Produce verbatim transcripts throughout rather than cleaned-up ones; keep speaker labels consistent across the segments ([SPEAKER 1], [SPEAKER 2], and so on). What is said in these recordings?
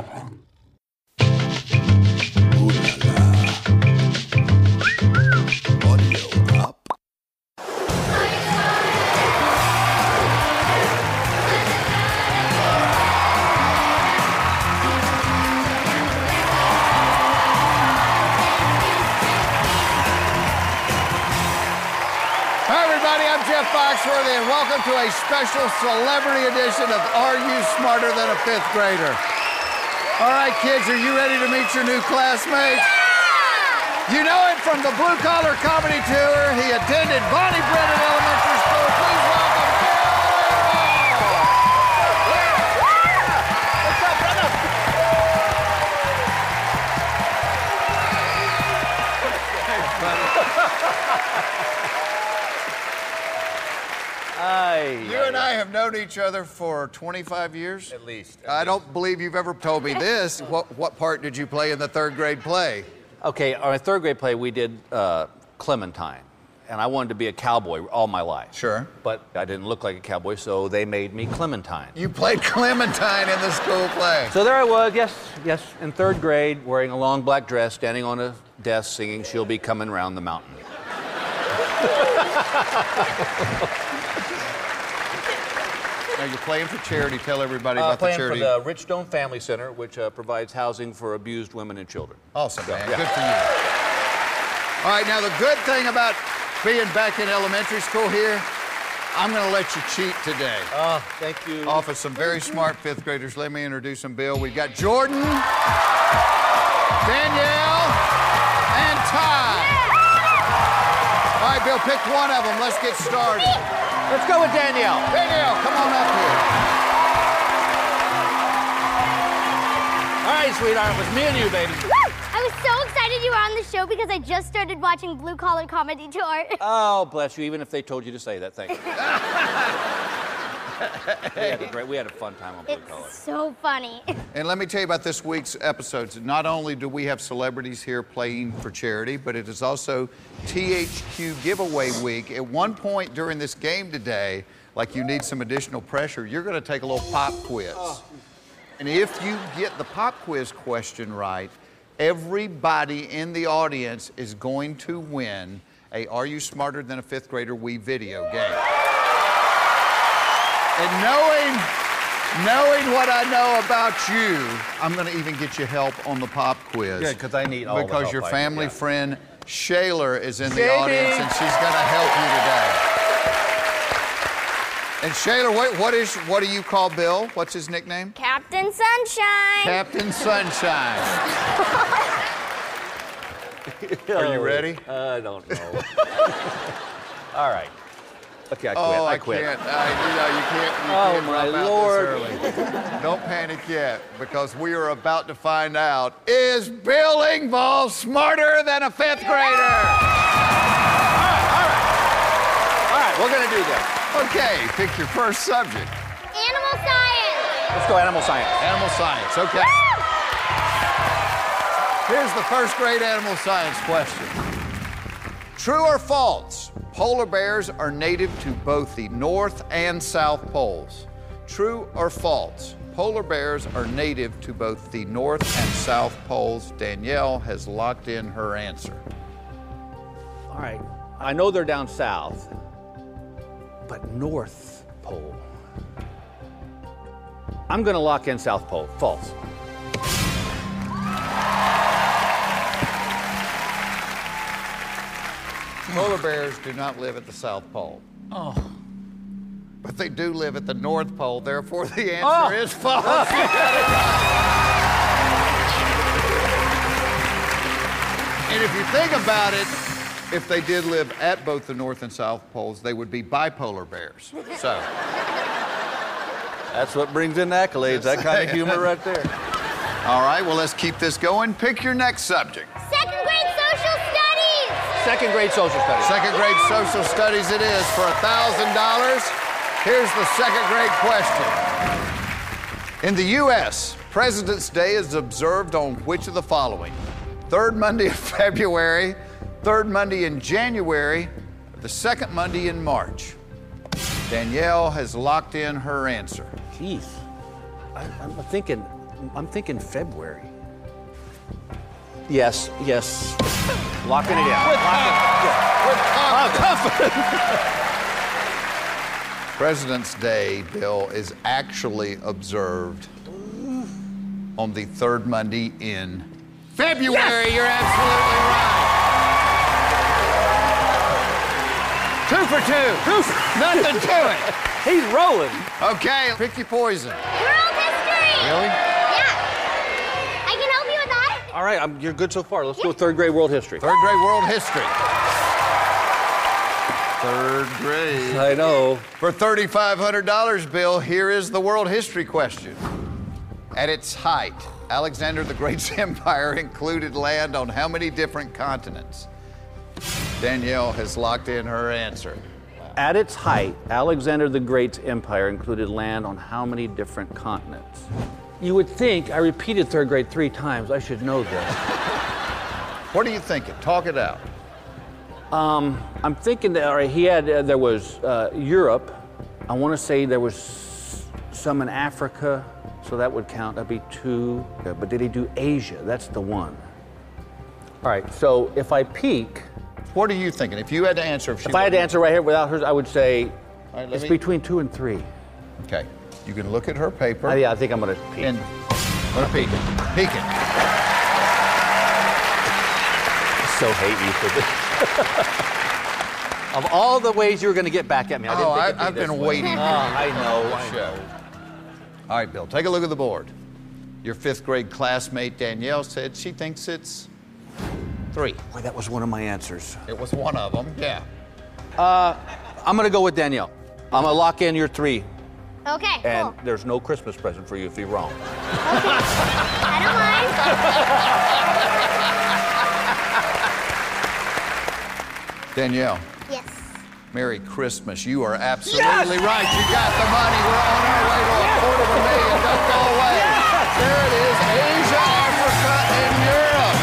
[SPEAKER 1] Foxworthy, and welcome to a special celebrity edition of Are You Smarter Than a Fifth Grader? All right, kids, are you ready to meet your new classmates? Yeah! You know him from the Blue Collar Comedy Tour. He attended Bonnie Brennan Elementary School. Please welcome Bill Engvall.
[SPEAKER 2] What's up, brother?
[SPEAKER 1] You and I have known each other for twenty-five years?
[SPEAKER 2] At least. At
[SPEAKER 1] I
[SPEAKER 2] least.
[SPEAKER 1] don't believe you've ever told me this. What, what part did you play in the third grade play?
[SPEAKER 3] Okay, our third grade play, we did uh, Clementine. And I wanted to be a cowboy all my life.
[SPEAKER 1] Sure.
[SPEAKER 3] But I didn't look like a cowboy, so they made me Clementine.
[SPEAKER 1] You played Clementine in the school play.
[SPEAKER 3] So there I was, yes, yes, in third grade, wearing a long black dress, standing on a desk singing She'll Be Coming Round the Mountain.
[SPEAKER 1] Now, you're playing for charity. Tell everybody
[SPEAKER 3] Uh,
[SPEAKER 1] about the
[SPEAKER 3] playing
[SPEAKER 1] charity.
[SPEAKER 3] for the Richstone Family Center, which uh, provides housing for abused women and children.
[SPEAKER 1] Awesome, man.
[SPEAKER 3] Yeah.
[SPEAKER 1] Good for you. All right, now the good thing about being back in elementary school here, I'm going to let you cheat today.
[SPEAKER 3] Oh, thank you.
[SPEAKER 1] Off of some very smart fifth graders. Let me introduce them, Bill. We've got Jordan, Danielle, and Ty. All right, Bill, pick one of them. Let's get started.
[SPEAKER 3] Let's go with Danielle.
[SPEAKER 1] Danielle, come on up here.
[SPEAKER 3] All right, sweetheart, it was me and you, baby.
[SPEAKER 4] Woo! I was so excited you were on the show because I just started watching Blue Collar Comedy Tour.
[SPEAKER 3] Oh, bless you, even if they told you to say that, thank you. we, had a great, we had a fun time on Blue Collar.
[SPEAKER 4] It's so funny.
[SPEAKER 1] And let me tell you about this week's episodes. Not only do we have celebrities here playing for charity, but it is also T H Q giveaway week. At one point during this game today, like you need some additional pressure, you're going to take a little pop quiz. Oh. And if you get the pop quiz question right, everybody in the audience is going to win a Are You Smarter Than a Fifth Grader Wii video game. And knowing, knowing what I know about you, I'm going to even get you help on the pop quiz.
[SPEAKER 3] Good, because I need all the
[SPEAKER 1] Because
[SPEAKER 3] help
[SPEAKER 1] your
[SPEAKER 3] I
[SPEAKER 1] family
[SPEAKER 3] can, yeah.
[SPEAKER 1] friend, Shayler, is in the
[SPEAKER 3] Shady.
[SPEAKER 1] audience, and she's going to help you today. And Shayler, what, what, is, what do you call Bill? What's his nickname?
[SPEAKER 4] Captain Sunshine.
[SPEAKER 1] Captain Sunshine. Are you ready?
[SPEAKER 3] I don't know. All right. Okay, I quit.
[SPEAKER 1] Oh,
[SPEAKER 3] I
[SPEAKER 1] I
[SPEAKER 3] quit.
[SPEAKER 1] can't. I, you know, you can't. You
[SPEAKER 3] Oh,
[SPEAKER 1] can't
[SPEAKER 3] my
[SPEAKER 1] drop out
[SPEAKER 3] Lord.
[SPEAKER 1] this early. Don't panic yet, because we are about to find out: is Bill Engvall smarter than a fifth grader?
[SPEAKER 3] All right, all right. All right, we're gonna do this.
[SPEAKER 1] Okay, pick your first subject.
[SPEAKER 4] Animal science.
[SPEAKER 3] Let's go animal science.
[SPEAKER 1] Animal science. Okay.
[SPEAKER 4] Woo!
[SPEAKER 1] Here's the first grade animal science question. True or false? Polar bears are native to both the North and South Poles. True or false? Polar bears are native to both the North and South Poles. Danielle has locked in her answer.
[SPEAKER 3] All right. I know they're down south, but North Pole. I'm gonna lock in South Pole. False.
[SPEAKER 1] Polar bears do not live at the South Pole.
[SPEAKER 3] Oh.
[SPEAKER 1] But they do live at the North Pole, therefore the answer
[SPEAKER 3] Oh.
[SPEAKER 1] is false. And if you think about it, if they did live at both the North and South Poles, they would be bipolar bears. So.
[SPEAKER 3] That's what brings in accolades, that kind of humor right there.
[SPEAKER 1] All right, well, let's keep this going. Pick your next subject.
[SPEAKER 4] Second grade social studies.
[SPEAKER 3] Second grade social studies.
[SPEAKER 1] Second grade social studies it is for one thousand dollars. Here's the second grade question. In the U S, President's Day is observed on which of the following? Third Monday of February, third Monday in January, or the second Monday in March? Danielle has locked in her answer.
[SPEAKER 3] Jeez. I, I'm thinking, I'm thinking February. Yes, yes. Locking it in.
[SPEAKER 1] With
[SPEAKER 3] Locking-
[SPEAKER 1] confidence. President's Day, Bill, is actually observed on the third Monday in February.
[SPEAKER 3] Yes!
[SPEAKER 1] You're absolutely right. Two for two. Nothing to it.
[SPEAKER 3] He's rolling.
[SPEAKER 1] Okay, pick your poison.
[SPEAKER 4] World history!
[SPEAKER 1] Really?
[SPEAKER 4] Yeah. I can help you with that.
[SPEAKER 3] All right, I'm, you're good so far. Let's go third grade world history.
[SPEAKER 1] Third grade world history. Third grade.
[SPEAKER 3] I know.
[SPEAKER 1] For thirty-five hundred dollars, Bill, here is the world history question. At its height, Alexander the Great's empire included land on how many different continents? Danielle has locked in her answer.
[SPEAKER 3] At its height, Alexander the Great's empire included land on how many different continents? You would think, I repeated third grade three times, I should know this.
[SPEAKER 1] What are you thinking? Talk it out.
[SPEAKER 3] Um, I'm thinking that, all right, he had, uh, there was uh, Europe. I want to say there was some in Africa, so that would count. That'd be two. Uh, but did he do Asia? That's the one. All right, so if I peek,
[SPEAKER 1] What are you thinking? If you had to answer, if, she
[SPEAKER 3] if I had to
[SPEAKER 1] wouldn't-
[SPEAKER 3] answer right here without hers, I would say
[SPEAKER 1] All right, let
[SPEAKER 3] it's
[SPEAKER 1] me-
[SPEAKER 3] between two and three.
[SPEAKER 1] Okay, you can look at her paper.
[SPEAKER 3] Uh, yeah, I think I'm going to peek.
[SPEAKER 1] And let her peek it. Peek it.
[SPEAKER 3] So hate you for this. Of all the ways you were going to get back at me, I didn't
[SPEAKER 1] Oh,
[SPEAKER 3] think
[SPEAKER 1] I,
[SPEAKER 3] it'd be
[SPEAKER 1] I've
[SPEAKER 3] this
[SPEAKER 1] been
[SPEAKER 3] way.
[SPEAKER 1] waiting.
[SPEAKER 3] Oh, I know, I
[SPEAKER 1] Show.
[SPEAKER 3] know.
[SPEAKER 1] All right, Bill, take a look at the board. Your fifth grade classmate Danielle said she thinks it's three.
[SPEAKER 3] Boy, that was one of my answers.
[SPEAKER 1] It was one of them, yeah.
[SPEAKER 3] I'm going to go with Danielle. I'm going to lock in your three,
[SPEAKER 4] Okay,
[SPEAKER 3] and
[SPEAKER 4] cool.
[SPEAKER 3] there's no Christmas present for you if you're wrong.
[SPEAKER 4] I don't mind.
[SPEAKER 1] Danielle,
[SPEAKER 4] Yes.
[SPEAKER 1] Merry Christmas. You are absolutely right. You got the money. We're on our way to a quarter of a million. Don't go away. There it is. Asia, Africa, and Europe.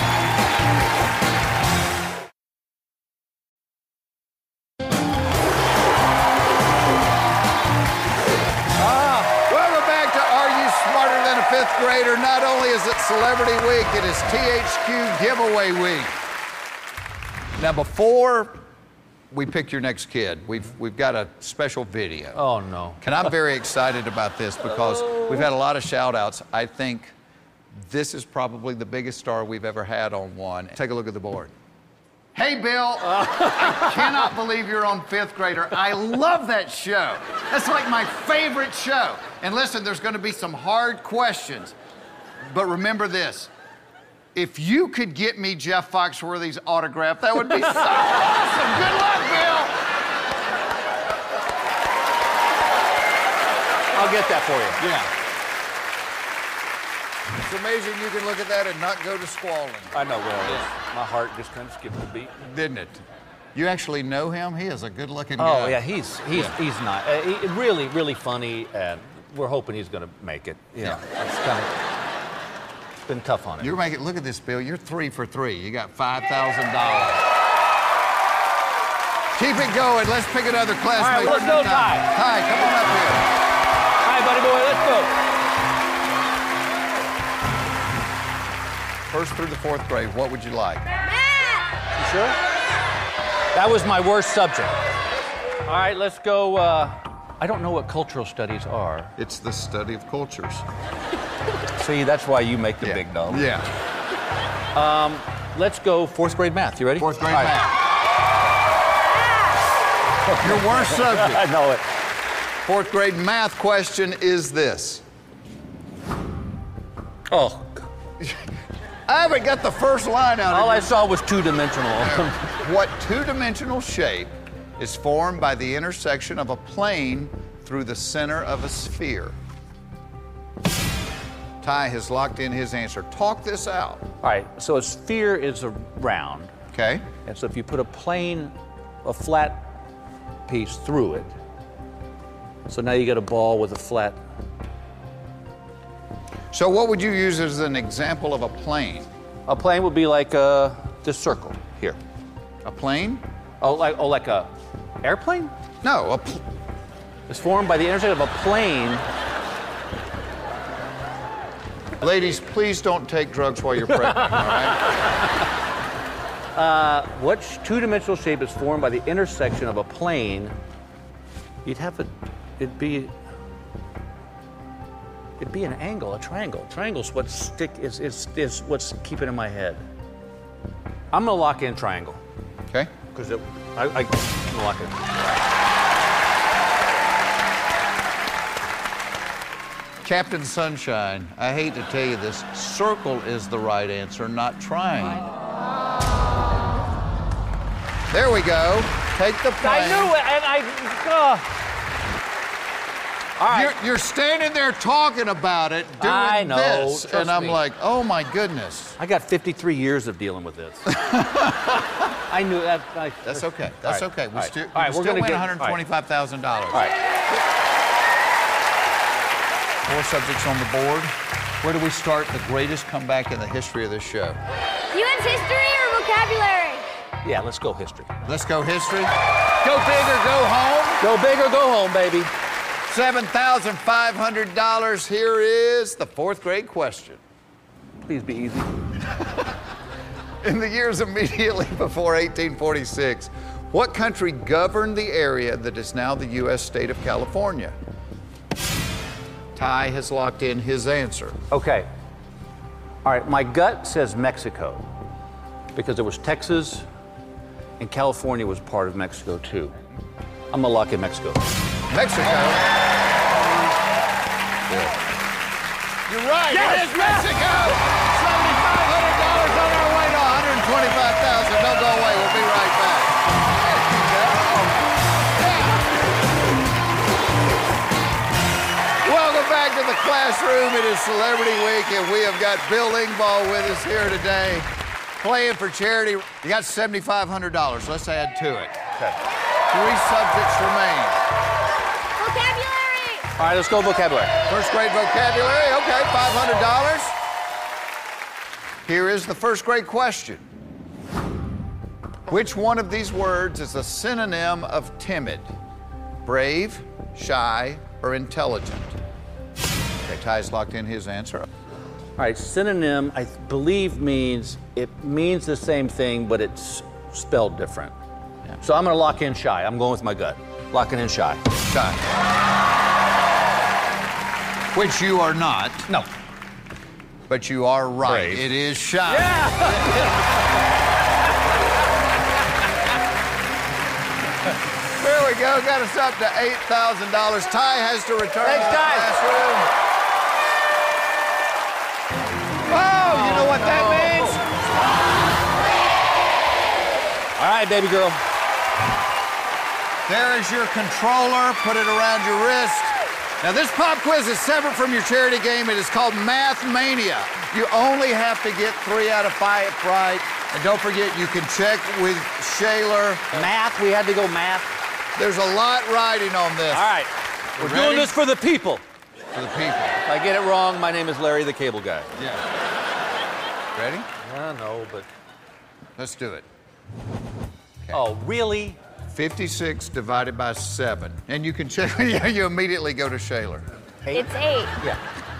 [SPEAKER 1] Welcome back to Are You Smarter Than a Fifth Grader? Not only is it Celebrity Week, it is T H Q Giveaway Week. Now, before we pick your next kid, we've, we've got a special video.
[SPEAKER 3] Oh, no.
[SPEAKER 1] And I'm very excited about this because we've had a lot of shout outs. I think this is probably the biggest star we've ever had on one. Take a look at the board. Hey, Bill, I cannot believe you're on Fifth Grader. I love that show. That's like my favorite show. And listen, there's going to be some hard questions. But remember this. If you could get me Jeff Foxworthy's autograph, that would be so awesome. Good luck, Bill.
[SPEAKER 3] I'll get that for you.
[SPEAKER 1] Yeah. It's amazing you can look at that and not go to squalling,
[SPEAKER 3] I know where it is. My heart just kind of skipped a beat.
[SPEAKER 1] didn't it? You actually know him? He is a good-looking guy.
[SPEAKER 3] Oh, yeah, he's he's
[SPEAKER 1] Yeah.
[SPEAKER 3] he's not. Uh, he, really, really funny, and we're hoping he's going to make it. You know, it's kind of it's been tough on him.
[SPEAKER 1] You're making, look at this, Bill. You're three for three. You got five thousand dollars. Keep it going. Let's pick another classmate.
[SPEAKER 3] All right, let's go, Ty.
[SPEAKER 1] Ty, come on up here.
[SPEAKER 3] All right, buddy boy, let's go.
[SPEAKER 1] First through the fourth grade, what would you like?
[SPEAKER 3] You sure? That was my worst subject. All right, let's go. Uh, I don't know what cultural studies are.
[SPEAKER 1] It's the study of cultures.
[SPEAKER 3] See, that's why you make the
[SPEAKER 1] Yeah.
[SPEAKER 3] big dog.
[SPEAKER 1] Yeah.
[SPEAKER 3] Let's go fourth grade math. You ready?
[SPEAKER 1] Fourth grade
[SPEAKER 3] All right.
[SPEAKER 1] math. Your worst subject.
[SPEAKER 3] I know it.
[SPEAKER 1] Fourth grade math question is this.
[SPEAKER 3] Oh,
[SPEAKER 1] I haven't got the first line out
[SPEAKER 3] all
[SPEAKER 1] of
[SPEAKER 3] I
[SPEAKER 1] your
[SPEAKER 3] saw was two-dimensional.
[SPEAKER 1] What two-dimensional shape is formed by the intersection of a plane through the center of a sphere? Ty has locked in his answer. Talk this out.
[SPEAKER 3] All right, so a sphere is a round,
[SPEAKER 1] Okay?
[SPEAKER 3] and so if you put a plane, a flat piece through it, so now you get a ball with a flat.
[SPEAKER 1] So what would you use as an example of a plane?
[SPEAKER 3] A plane would be like uh, this circle here.
[SPEAKER 1] A plane?
[SPEAKER 3] Oh, like oh, like a airplane?
[SPEAKER 1] No, a pl-
[SPEAKER 3] It's formed by the intersection of a plane
[SPEAKER 1] Ladies, please don't take drugs while you're pregnant, all right?
[SPEAKER 3] Uh, what sh- two-dimensional shape is formed by the intersection of a plane? You'd have a, it'd be, it'd be an angle, a triangle. Triangle's what stick is is is what's keeping in my head. I'm gonna lock in triangle
[SPEAKER 1] Okay.
[SPEAKER 3] because I, I, I'm gonna lock it.
[SPEAKER 1] Captain Sunshine, I hate to tell you this, circle is the right answer, not triangle. There we go. Take the plane.
[SPEAKER 3] I knew it, and I. Uh. All right.
[SPEAKER 1] You're, you're standing there talking about it, doing
[SPEAKER 3] I know,
[SPEAKER 1] this,
[SPEAKER 3] trust
[SPEAKER 1] and I'm
[SPEAKER 3] me.
[SPEAKER 1] like, oh my goodness.
[SPEAKER 3] I got fifty-three years of dealing with this. I knew that. I,
[SPEAKER 1] That's okay. That's
[SPEAKER 3] All right.
[SPEAKER 1] okay. We
[SPEAKER 3] All right.
[SPEAKER 1] still,
[SPEAKER 3] All right,
[SPEAKER 1] we
[SPEAKER 3] we're
[SPEAKER 1] still
[SPEAKER 3] gonna
[SPEAKER 1] win
[SPEAKER 3] get-
[SPEAKER 1] one hundred twenty-five thousand dollars.
[SPEAKER 3] All right.
[SPEAKER 1] Four subjects on the board. Where do we start the greatest comeback in the history of this show?
[SPEAKER 4] U S history or vocabulary?
[SPEAKER 3] Yeah, let's go history.
[SPEAKER 1] Let's go history. Go big or go home.
[SPEAKER 3] Go big or go home, baby.
[SPEAKER 1] seven thousand five hundred dollars. Here is the fourth grade question.
[SPEAKER 3] Please be easy.
[SPEAKER 1] In the years immediately before eighteen forty-six, what country governed the area that is now the U S state of California? Ty has locked in his answer.
[SPEAKER 3] Okay. All right, my gut says Mexico because there was Texas and California was part of Mexico too. I'm gonna lock in Mexico.
[SPEAKER 1] Mexico. You're right.
[SPEAKER 3] Yes,
[SPEAKER 1] it is Mexico. seventy-five hundred dollars on our way to one hundred twenty-five thousand dollars. Don't go away. We'll be right back. There you go. Yeah. Welcome back to the classroom. It is Celebrity Week, and we have got Bill Engvall with us here today, playing for charity. You got seventy-five hundred dollars. Let's add to it.
[SPEAKER 3] Okay.
[SPEAKER 1] Three subjects remain.
[SPEAKER 4] Vocabulary.
[SPEAKER 3] All right, let's go vocabulary.
[SPEAKER 1] First grade vocabulary, okay, five hundred dollars. Here is the first grade question. Which one of these words is a synonym of timid? Brave, shy, or intelligent? Okay, Ty's locked in his answer.
[SPEAKER 3] All right, synonym, I believe means, it means the same thing, but it's spelled different.
[SPEAKER 1] Yeah.
[SPEAKER 3] So I'm gonna lock in shy. I'm going with my gut. Locking in shy.
[SPEAKER 1] Shy. Which you are not,
[SPEAKER 3] No.
[SPEAKER 1] but you are right.
[SPEAKER 3] Brave.
[SPEAKER 1] It is shy. There we go. Got us up to eight thousand dollars. Ty has to return
[SPEAKER 3] Thanks,
[SPEAKER 1] to the
[SPEAKER 3] Ty.
[SPEAKER 1] classroom. Oh, you know what that means?
[SPEAKER 3] All right, baby girl.
[SPEAKER 1] There is your controller. Put it around your wrist. Now, this pop quiz is separate from your charity game. It is called Math Mania. You only have to get three out of five right. And don't forget, you can check with Shaler.
[SPEAKER 3] Math, we had to go math.
[SPEAKER 1] There's a lot riding on this.
[SPEAKER 3] All right, we're
[SPEAKER 1] Ready?
[SPEAKER 3] doing this for the people.
[SPEAKER 1] For the people.
[SPEAKER 3] If I get it wrong, my name is Larry the Cable Guy.
[SPEAKER 1] Yeah. Ready?
[SPEAKER 3] I know, but...
[SPEAKER 1] Let's do it.
[SPEAKER 3] Oh, really?
[SPEAKER 1] fifty-six divided by seven. And you can check, yeah, you immediately go to Shaler.
[SPEAKER 4] It's eight.
[SPEAKER 3] Yeah.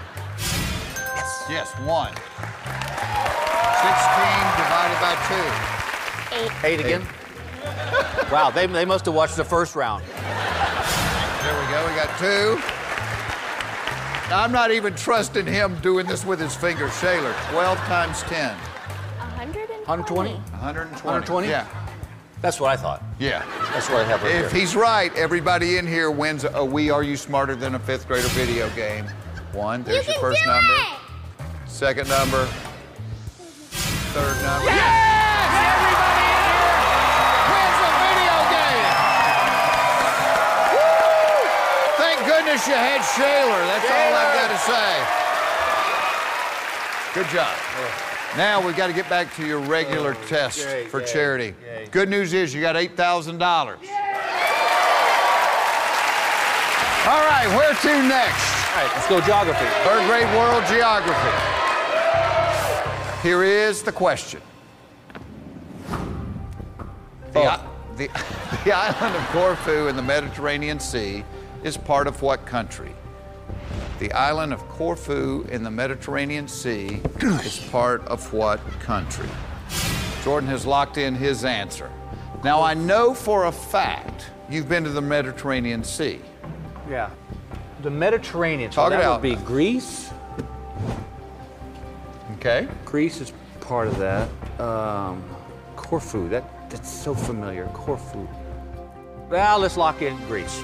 [SPEAKER 1] Yes, one. sixteen divided by two.
[SPEAKER 4] Eight.
[SPEAKER 3] Eight again? Wow, they, they must have watched the first round.
[SPEAKER 1] There we go, we got two. I'm not even trusting him doing this with his fingers. Shaler, twelve times ten.
[SPEAKER 4] one hundred twenty.
[SPEAKER 3] one hundred twenty?
[SPEAKER 1] one hundred twenty.
[SPEAKER 3] one hundred twenty?
[SPEAKER 1] Yeah.
[SPEAKER 3] That's what I thought.
[SPEAKER 1] Yeah.
[SPEAKER 3] That's what I have right
[SPEAKER 1] If
[SPEAKER 3] here.
[SPEAKER 1] he's right, everybody in here wins a We Are You Smarter Than a Fifth Grader video game. One,
[SPEAKER 4] You
[SPEAKER 1] there's your
[SPEAKER 4] can
[SPEAKER 1] first
[SPEAKER 4] do
[SPEAKER 1] number.
[SPEAKER 4] it.
[SPEAKER 1] Second number. Third number.
[SPEAKER 3] Yes!
[SPEAKER 1] Everybody in here wins a video game! Woo! Thank goodness you had Shaler. That's all I've got to say. Good job. Now we've got to get back to your regular
[SPEAKER 3] Oh,
[SPEAKER 1] test
[SPEAKER 3] yay,
[SPEAKER 1] for
[SPEAKER 3] yay,
[SPEAKER 1] charity.
[SPEAKER 3] yay.
[SPEAKER 1] Good news is you got eight thousand dollars. All right, where to next?
[SPEAKER 3] All right, let's go geography.
[SPEAKER 1] Third grade world geography. Here is the question. The,
[SPEAKER 3] Oh.
[SPEAKER 1] i- the, the island of Corfu in the Mediterranean Sea is part of what country? The island of Corfu in the Mediterranean Sea is part of what country? Jordan has locked in his answer. Now, I know for a fact you've been to the Mediterranean Sea.
[SPEAKER 3] Yeah. The Mediterranean.
[SPEAKER 1] Talk
[SPEAKER 3] so
[SPEAKER 1] it
[SPEAKER 3] that
[SPEAKER 1] out.
[SPEAKER 3] would be Greece.
[SPEAKER 1] Okay.
[SPEAKER 3] Greece is part of that. Um, Corfu. That that's so familiar. Corfu. Well, let's lock in Greece.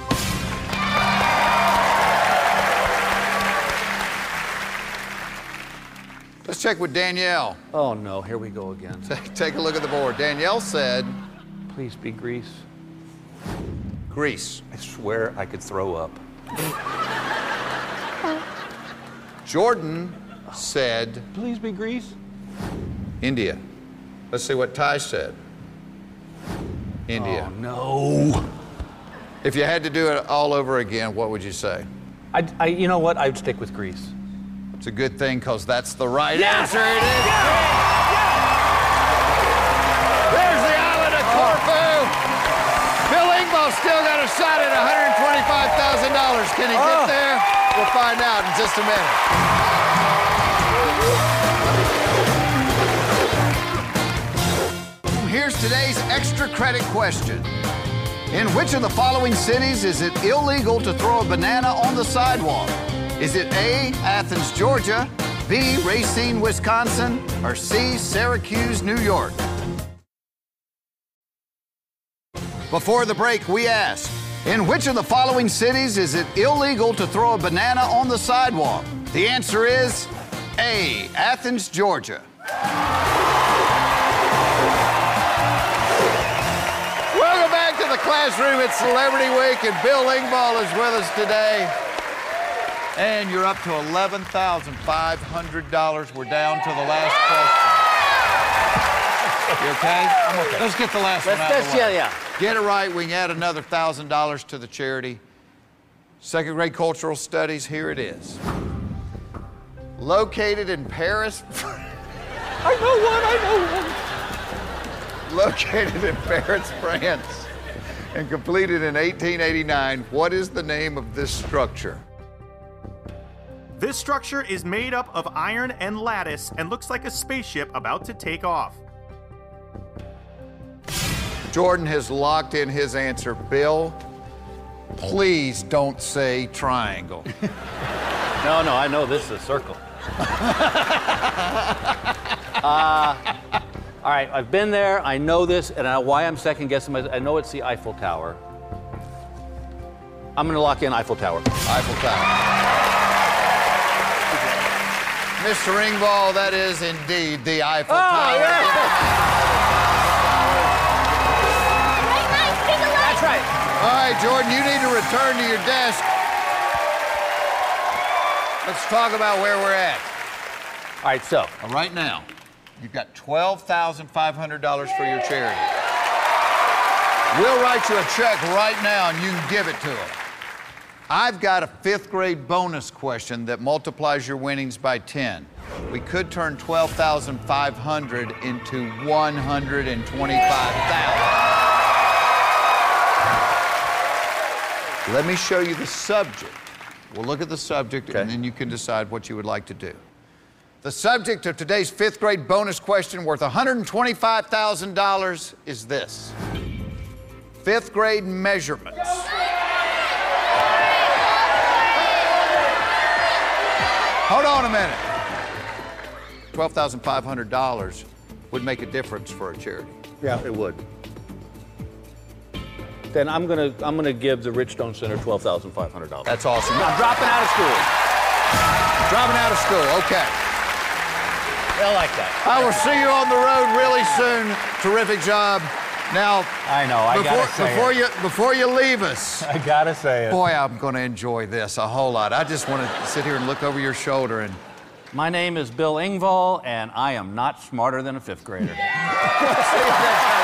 [SPEAKER 1] Let's check with Danielle.
[SPEAKER 3] Oh no, here we go again.
[SPEAKER 1] Take a look at the board. Danielle said
[SPEAKER 3] Please be Greece.
[SPEAKER 1] Greece.
[SPEAKER 2] I swear I could throw up.
[SPEAKER 1] Jordan said
[SPEAKER 3] Please be Greece.
[SPEAKER 1] India. Let's see what Ty said. India.
[SPEAKER 3] Oh no.
[SPEAKER 1] If you had to do it all over again, what would you say?
[SPEAKER 3] I, I you know what? I'd stick with Greece.
[SPEAKER 1] It's a good thing, because that's the right
[SPEAKER 3] Yes!
[SPEAKER 1] answer. It is. There's the island of Corfu. Bill Engvall still got a shot at one hundred twenty-five thousand dollars. Can he get
[SPEAKER 3] Oh.
[SPEAKER 1] there? We'll find out in just a minute. Here's today's extra credit question. In which of the following cities is it illegal to throw a banana on the sidewalk? Is it A, Athens, Georgia, B, Racine, Wisconsin, or C, Syracuse, New York? Before the break, we asked, in which of the following cities is it illegal to throw a banana on the sidewalk? The answer is A, Athens, Georgia. Welcome back to the classroom. It's Celebrity Week, and Bill Engvall is with us today. And you're up to eleven thousand five hundred dollars. We're down to the last question. You okay? I'm okay. Let's get the last
[SPEAKER 3] Let's,
[SPEAKER 1] one out of
[SPEAKER 3] let's,
[SPEAKER 1] the way.
[SPEAKER 3] yeah, yeah.
[SPEAKER 1] Get it right, we can add another one thousand dollars to the charity. Second grade cultural studies, here it is. Located in Paris.
[SPEAKER 3] I know one, I know one.
[SPEAKER 1] Located in Paris, France, and completed in eighteen eighty-nine. What is the name of this structure?
[SPEAKER 5] This structure is made up of iron and lattice and looks like a spaceship about to take off.
[SPEAKER 1] Jordan has locked in his answer. Bill, please don't say triangle.
[SPEAKER 3] No, no, I know this is a circle. uh, all right, I've been there, I know this, and I, why I'm second guessing, I know it's the Eiffel Tower. I'm gonna lock in Eiffel Tower.
[SPEAKER 1] Eiffel Tower. Mister Engvall, that is indeed the Eiffel
[SPEAKER 3] Oh,
[SPEAKER 1] Tower.
[SPEAKER 3] yeah.
[SPEAKER 4] Right, Mike, speak a lot.
[SPEAKER 3] That's right.
[SPEAKER 1] All right, Jordan, you need to return to your desk. Let's talk about where we're at.
[SPEAKER 3] All right, so,
[SPEAKER 1] Right now, you've got twelve thousand five hundred dollars for your charity. We'll write you a check right now, and you can give it to them. I've got a fifth grade bonus question that multiplies your winnings by ten. We could turn twelve thousand five hundred dollars into one hundred twenty-five thousand dollars. Let me show you the subject. We'll look at the subject,
[SPEAKER 3] Okay.
[SPEAKER 1] and then you can decide what you would like to do. The subject of today's fifth grade bonus question worth one hundred twenty-five thousand dollars is this. Fifth grade measurements. Hold on a minute. twelve thousand five hundred dollars would make a difference for a charity.
[SPEAKER 3] yeah, it would. Then I'm gonna, I'm gonna give the Richstone Center twelve thousand five hundred dollars.
[SPEAKER 1] That's awesome.
[SPEAKER 3] I'm dropping out of school.
[SPEAKER 1] Dropping out of school, okay.
[SPEAKER 3] I like that.
[SPEAKER 1] I will see you on the road really soon. Terrific job. Now,
[SPEAKER 2] I know, I
[SPEAKER 1] before,
[SPEAKER 2] gotta say
[SPEAKER 1] before
[SPEAKER 2] it.
[SPEAKER 1] you before you leave us,
[SPEAKER 2] I gotta say it.
[SPEAKER 1] boy, I'm going to enjoy this a whole lot. I just want to sit here and look over your shoulder and.
[SPEAKER 3] My name is Bill Engvall, and I am not smarter than a fifth grader.
[SPEAKER 1] See you next time.